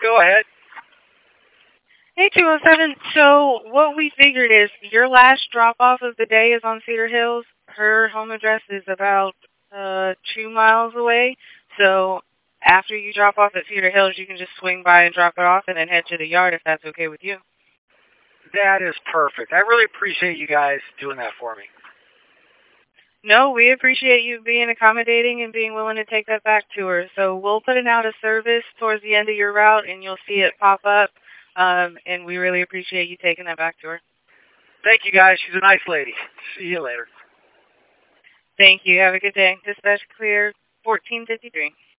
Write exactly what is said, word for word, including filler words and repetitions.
Go ahead. Hey, two oh seven. So what we figured is your last drop-off of the day is on Cedar Hills. Her home address is about uh two miles away. So after you drop off at Cedar Hills, you can just swing by and drop it off and then head to the yard if that's okay with you. That is perfect. I really appreciate you guys doing that for me. No, we appreciate you being accommodating and being willing to take that back to her. So we'll put it out of service towards the end of your route, and you'll see it pop up. Um, and we really appreciate you taking that back to her. Thank you, guys. She's a nice lady. See you later. Thank you. Have a good day. Dispatch clear, fourteen fifty-three.